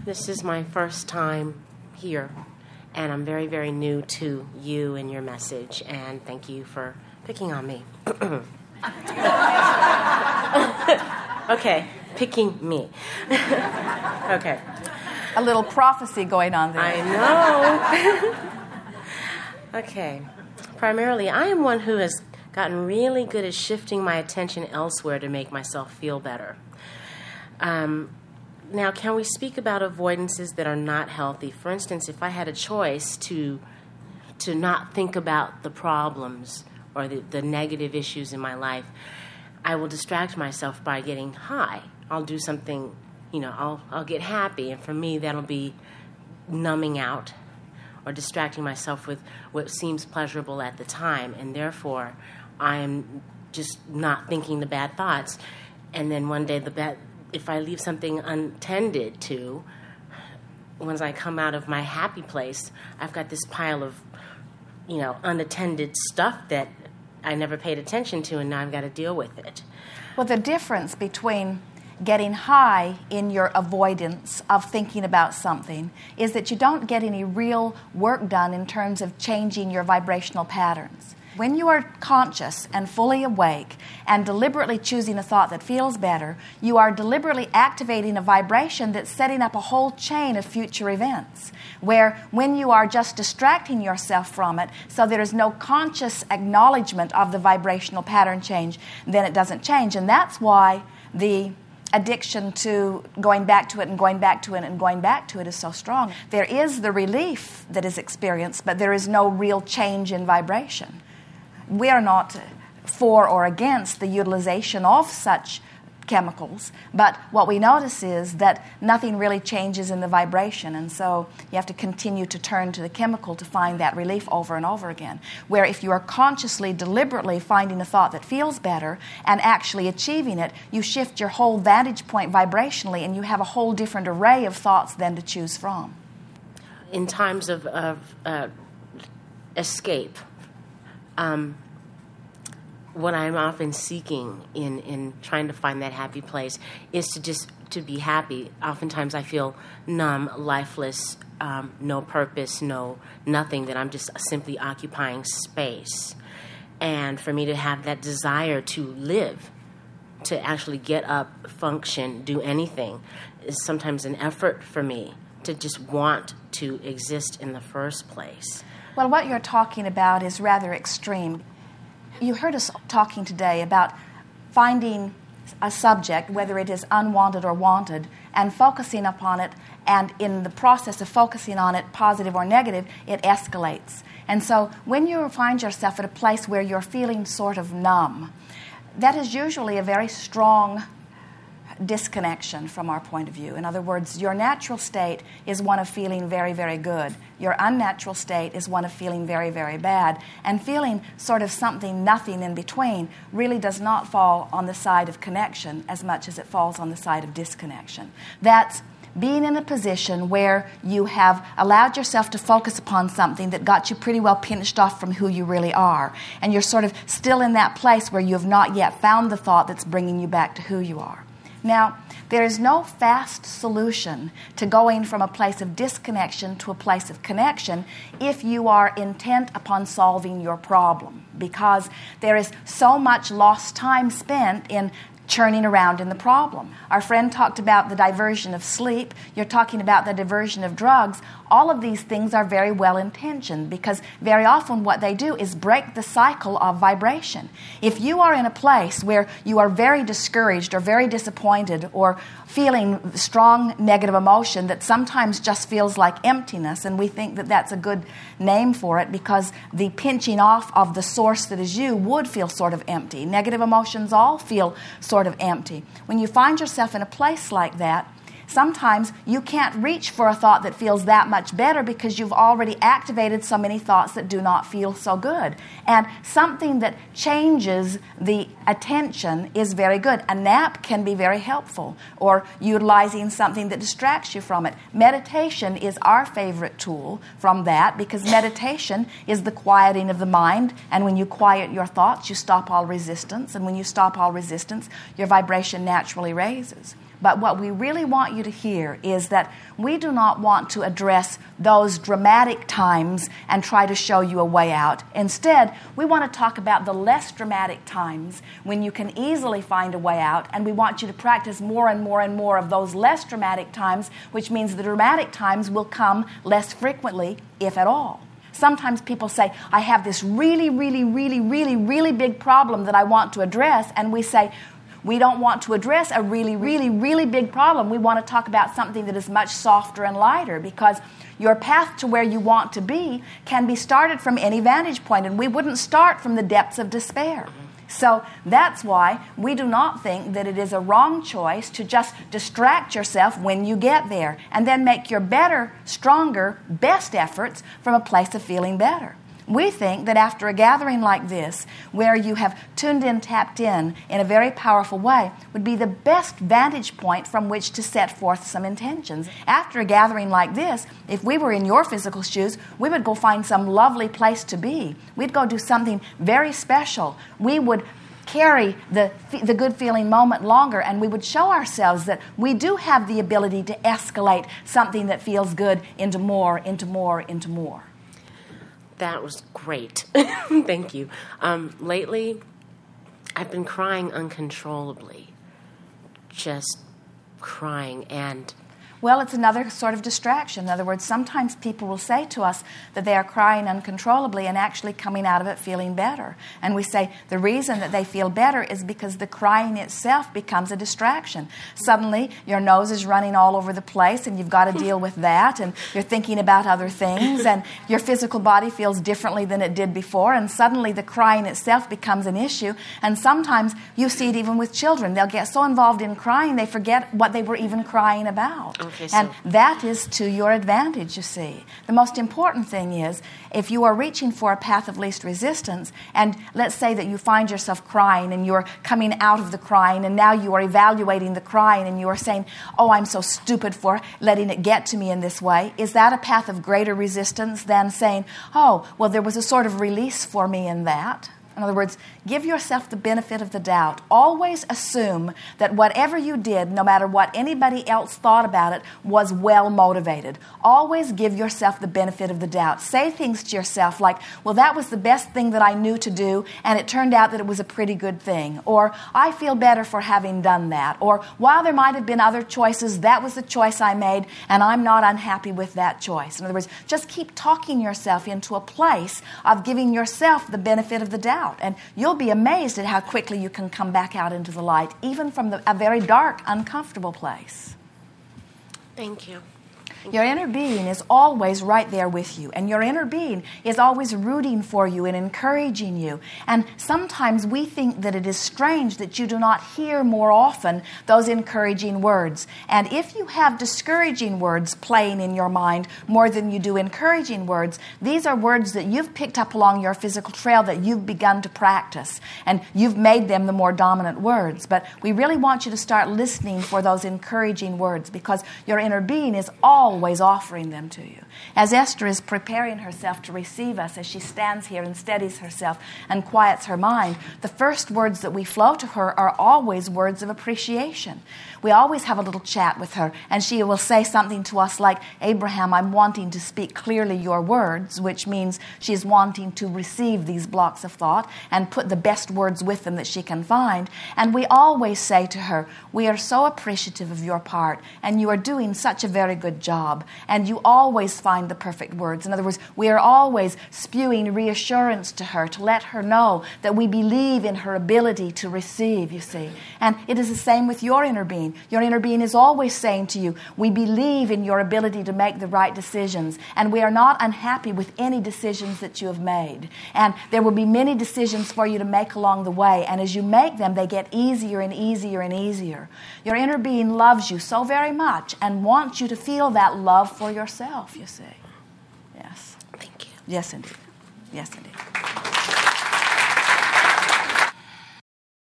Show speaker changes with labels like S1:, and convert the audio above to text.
S1: This is my first time here, and I'm very, very new to you and your message, and thank you for picking on me. Okay, picking me. Okay.
S2: A little prophecy going on there.
S1: I know. Okay. Primarily, I am one who has gotten really good at shifting my attention elsewhere to make myself feel better. Now, can we speak about avoidances that are not healthy? For instance, if I had a choice to not think about the problems or the negative issues in my life, I will distract myself by getting high. I'll do something, I'll get happy, and for me that'll be numbing out or distracting myself with what seems pleasurable at the time, and therefore I'm just not thinking the bad thoughts. And then one day if I leave something untended to, once I come out of my happy place, I've got this pile of, unattended stuff that I never paid attention to, and now I've got to deal with it.
S2: Well, the difference between getting high in your avoidance of thinking about something is that you don't get any real work done in terms of changing your vibrational patterns. When you are conscious and fully awake and deliberately choosing a thought that feels better, you are deliberately activating a vibration that's setting up a whole chain of future events, where when you are just distracting yourself from it so there is no conscious acknowledgement of the vibrational pattern change, then it doesn't change. And that's why the addiction to going back to it and going back to it and going back to it is so strong. There is the relief that is experienced, but there is no real change in vibration. We are not for or against the utilization of such chemicals, but what we notice is that nothing really changes in the vibration, and so you have to continue to turn to the chemical to find that relief over and over again. Where if you are consciously, deliberately finding a thought that feels better and actually achieving it, you shift your whole vantage point vibrationally, and you have a whole different array of thoughts then to choose from.
S1: In times of escape, what I'm often seeking in trying to find that happy place is to be happy. Oftentimes I feel numb, lifeless, no purpose, nothing, that I'm just simply occupying space. And for me to have that desire to live, to actually get up, function, do anything, is sometimes an effort for me to just want to exist in the first place.
S2: Well, what you're talking about is rather extreme. You heard us talking today about finding a subject, whether it is unwanted or wanted, and focusing upon it, and in the process of focusing on it, positive or negative, it escalates. And so when you find yourself at a place where you're feeling sort of numb, that is usually a very strong disconnection from our point of view. In other words, your natural state is one of feeling very, very good. Your unnatural state is one of feeling very, very bad. And feeling sort of something, nothing in between, really does not fall on the side of connection as much as it falls on the side of disconnection. That's being in a position where you have allowed yourself to focus upon something that got you pretty well pinched off from who you really are. And you're sort of still in that place where you have not yet found the thought that's bringing you back to who you are. Now, there is no fast solution to going from a place of disconnection to a place of connection if you are intent upon solving your problem, because there is so much lost time spent in churning around in the problem. Our friend talked about the diversion of sleep. You're talking about the diversion of drugs. All of these things are very well intentioned, because very often what they do is break the cycle of vibration. If you are in a place where you are very discouraged or very disappointed or feeling strong negative emotion that sometimes just feels like emptiness, and we think that that's a good name for it because the pinching off of the source that is you would feel sort of empty. Negative emotions all feel sort of empty. When you find yourself in a place like that, sometimes you can't reach for a thought that feels that much better because you've already activated so many thoughts that do not feel so good. And something that changes the attention is very good. A nap can be very helpful, or utilizing something that distracts you from it. Meditation is our favorite tool from that, because meditation is the quieting of the mind, and when you quiet your thoughts, you stop all resistance, and when you stop all resistance, your vibration naturally raises. But what we really want you to hear is that we do not want to address those dramatic times and try to show you a way out. Instead, we want to talk about the less dramatic times when you can easily find a way out, and we want you to practice more and more and more of those less dramatic times, which means the dramatic times will come less frequently, if at all. Sometimes people say, I have this really, really, really, really, really big problem that I want to address, and we say, we don't want to address a really, really, really big problem. We want to talk about something that is much softer and lighter, because your path to where you want to be can be started from any vantage point, and we wouldn't start from the depths of despair. So that's why we do not think that it is a wrong choice to just distract yourself when you get there and then make your better, stronger, best efforts from a place of feeling better. We think that after a gathering like this, where you have tuned in, tapped in a very powerful way, would be the best vantage point from which to set forth some intentions. After a gathering like this, if we were in your physical shoes, we would go find some lovely place to be. We'd go do something very special. We would carry the good feeling moment longer, and we would show ourselves that we do have the ability to escalate something that feels good into more, into more, into more.
S1: That was great. Thank you. Lately, I've been crying uncontrollably. Just crying. And
S2: well, it's another sort of distraction. In other words, sometimes people will say to us that they are crying uncontrollably and actually coming out of it feeling better. And we say the reason that they feel better is because the crying itself becomes a distraction. Suddenly, your nose is running all over the place, and you've got to deal with that, and you're thinking about other things, and your physical body feels differently than it did before, and suddenly the crying itself becomes an issue. And sometimes you see it even with children. They'll get so involved in crying, they forget what they were even crying about.
S1: Okay,
S2: and that is to your advantage, you see. The most important thing is, if you are reaching for a path of least resistance, and let's say that you find yourself crying and you're coming out of the crying, and now you are evaluating the crying and you are saying, oh, I'm so stupid for letting it get to me in this way, is that a path of greater resistance than saying, oh, well, there was a sort of release for me in that? In other words, give yourself the benefit of the doubt. Always assume that whatever you did, no matter what anybody else thought about it, was well motivated. Always give yourself the benefit of the doubt. Say things to yourself like, well, that was the best thing that I knew to do, and it turned out that it was a pretty good thing. Or, I feel better for having done that. Or, while there might have been other choices, that was the choice I made, and I'm not unhappy with that choice. In other words, just keep talking yourself into a place of giving yourself the benefit of the doubt. And you'll be amazed at how quickly you can come back out into the light, even from a very dark, uncomfortable place.
S1: Thank you.
S2: Your inner being is always right there with you, and your inner being is always rooting for you and encouraging you. And sometimes we think that it is strange that you do not hear more often those encouraging words. And if you have discouraging words playing in your mind more than you do encouraging words, these are words that you've picked up along your physical trail that you've begun to practice, and you've made them the more dominant words. But we really want you to start listening for those encouraging words, because your inner being is always offering them to you. As Esther is preparing herself to receive us, as she stands here and steadies herself and quiets her mind, the first words that we flow to her are always words of appreciation. We always have a little chat with her, and she will say something to us like, Abraham, I'm wanting to speak clearly your words, which means she's wanting to receive these blocks of thought and put the best words with them that she can find. And we always say to her, we are so appreciative of your part, and you are doing such a very good job, and you always find the perfect words. In other words, we are always spewing reassurance to her to let her know that we believe in her ability to receive, you see. And it is the same with your inner being. Your inner being is always saying to you, we believe in your ability to make the right decisions, and we are not unhappy with any decisions that you have made. And there will be many decisions for you to make along the way, and as you make them, they get easier and easier and easier. Your inner being loves you so very much and wants you to feel that love for yourself, you see. Yes.
S1: Thank you.
S2: Yes, indeed. Yes, indeed.